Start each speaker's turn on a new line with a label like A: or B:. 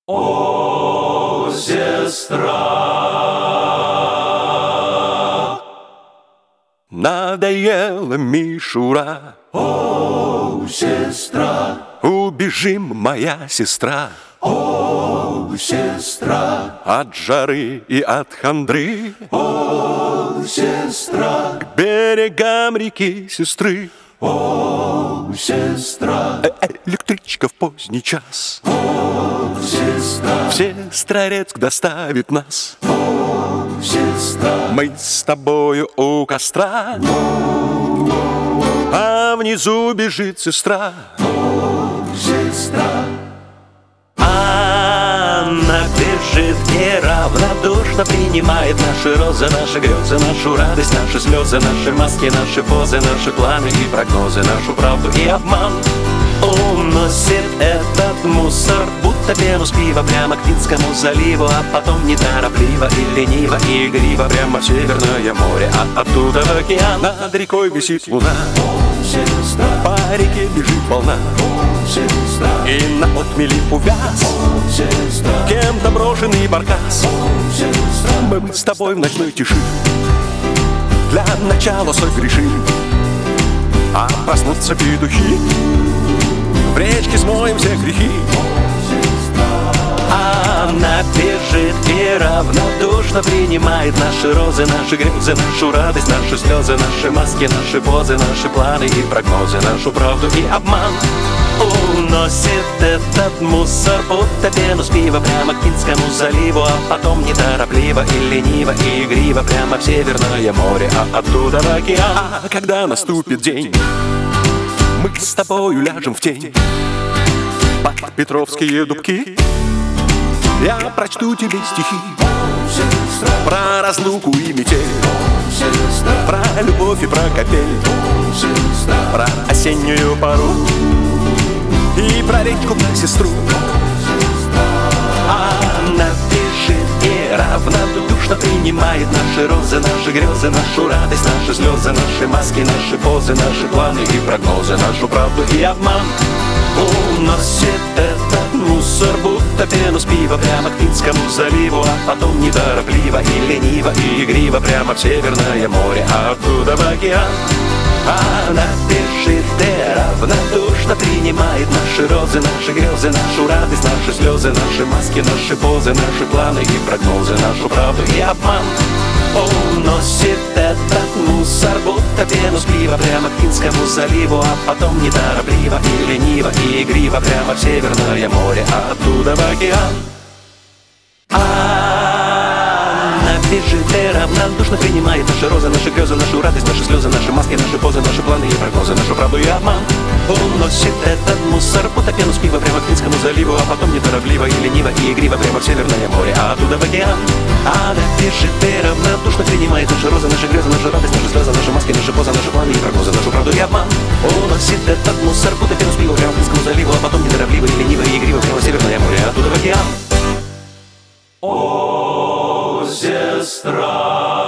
A: О, сестра,
B: надоела мишура.
A: о, сестра,
B: Убежим, моя сестра,
A: о, сестра,
B: от жары и от хандры
A: о, сестра,
B: к берегам реки сестры.
A: о, сестра,
B: Электричка в поздний час
A: о, сестра,
B: в Сестрорецк доставит нас.
A: о, сестра,
B: Мы с тобою у костра, а внизу бежит сестра.
A: сестра,
B: Она бежит и равнодушно принимает наши розы, наши грезы, нашу радость, наши слезы, наши маски, наши позы, наши планы и прогнозы, нашу правду и обман. Уносит этот мусор, будто пену с пива, прямо к Финскому заливу, а потом неторопливо и лениво и игриво прямо в Северное море, а оттуда в океан. Над рекой висит луна,
A: сестра,
B: по реке бежит волна,
A: сестра,
B: и на отмели увяз
A: сестра,
B: кем-то брошенный баркас.
A: сестра,
B: Мы с тобой в ночной тиши для начала согрешим, а проснутся петухи, в речке смоем все грехи. Она бежит и равнодушно принимает наши розы, наши грезы, нашу радость, наши слезы, наши маски, наши позы, наши планы и прогнозы, нашу правду и обман. Уносит этот мусор, будто пену с пива, прямо к Финскому заливу, а потом неторопливо и лениво и игриво прямо в Северное море, а оттуда в океан. А когда наступит день, мы с тобою ляжем в тень под Петровские дубки. Я прочту тебе стихи
A: сестра,
B: про разлуку и метель,
A: сестра,
B: про любовь и про капель,
A: сестра,
B: про осеннюю пору и про речку, про сестру. Она бежит и равнодушно принимает наши розы, наши грезы, нашу радость, наши слезы, наши маски, наши позы, наши планы и прогнозы, нашу правду и обман. Уносит этот мусор, будто пену с пива, прямо к Финскому заливу, а потом неторопливо и лениво и игриво прямо в Северное море, а оттуда в океан. Она бежит и равнодушно принимает наши розы, наши грезы, нашу радость, наши слезы, наши маски, наши позы, наши планы и прогнозы, нашу правду и обман. Уносит этот мусор, будто пену с пива, прямо к Финскому заливу, а потом неторопливо и лениво и игриво прямо в Северное море, а оттуда в океан. Она бежит и равнодушно принимает наши розы, наши грезы, нашу радость, наши слезы, наши маски, наши позы, наши планы и прогнозы, нашу правду и обман. Уносит этот мусор, будто пену с пива, прямо к Финскому заливу, а потом неторопливо и лениво и игриво прямо в Северное море, а оттуда в океан. Она бежит и равнодушно принимает наши розы, наши грезы, нашу радость, наши слезы, наши маски, наши позы, наши планы и прогнозы, нашу правду и обман. Уносит этот мусор, будто пену с пива, прямо к Финскому заливу, а потом неторопливо и лениво и игриво прямо в Северное море, а оттуда в океан.
A: о, сестра.